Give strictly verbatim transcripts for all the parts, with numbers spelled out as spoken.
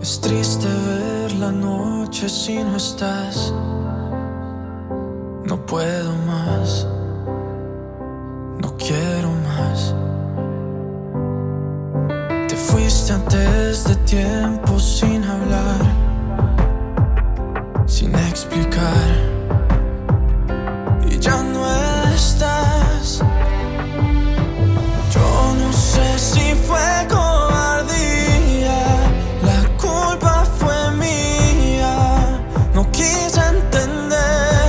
Es triste ver la noche si no estás. No puedo más, no quiero más. Te fuiste antes de tiempo sin hablar, sin explicar, y ya no estás. Yo no sé si fue cobardía, la culpa fue mía, no quise entender.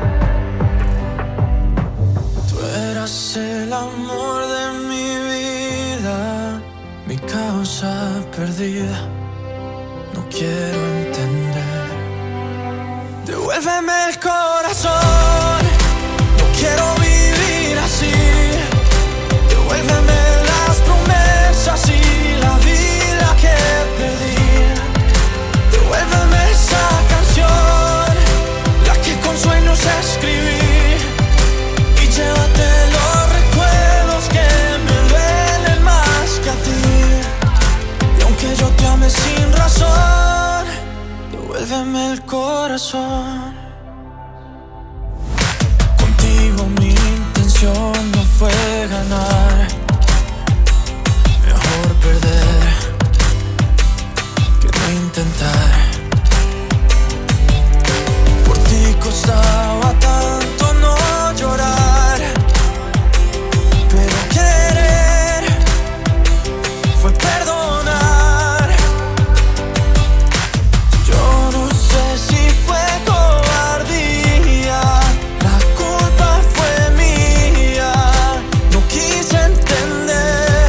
Tú eras el amor de mi vida, mi causa perdida, no quiero entender. Devuélveme el corazón, no quiero vivir así. Devuélveme las promesas y la vida que perdí. Devuélveme esa canción, la que con sueños escribí. Y llévate los recuerdos que me duelen más que a ti. Y aunque yo te ame sin razón, devuélveme el corazón. Contigo mi intención no fue ganar, mejor perder que no intentar. Por ti costaba tanto no llorar, pero querer fue perdonar. Yo no sé si fue cobardía, la culpa fue mía, no quise entender.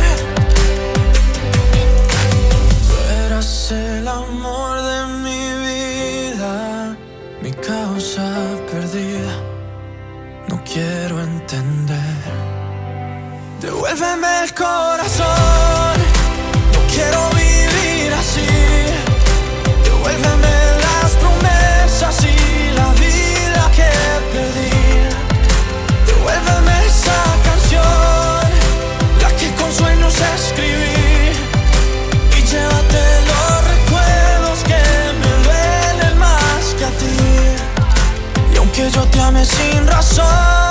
Tú eras el amor de mi vida, mi causa perdida, no quiero entender. Devuélveme el corazón, no quiero vivir así. Devuélveme las promesas y la vida que perdí. Devuélveme esa canción, la que con sueños escribí. Y llévate los recuerdos que me duelen más que a ti. Y aunque yo te ame sin razón,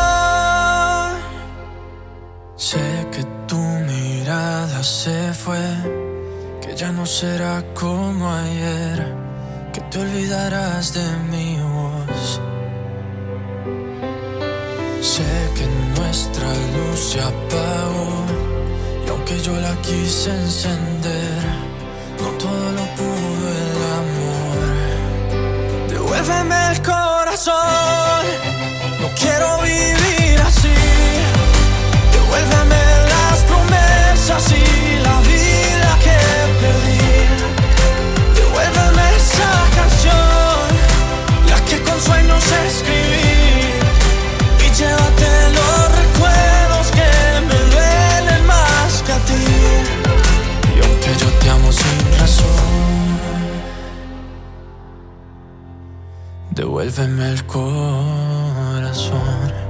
sé que tu mirada se fue, que ya no será como ayer, que te olvidarás de mi voz. Sé que nuestra luz se apagó, y aunque yo la quise encender, no todo lo pudo el amor. Devuélveme el corazón, no quiero vivir así. Devuélveme las promesas y la vida que perdí. Devuélveme esa canción, la que con sueños escribí. Y llévate los recuerdos que me duelen más que a ti. Y aunque yo te amo sin razón, devuélveme el corazón.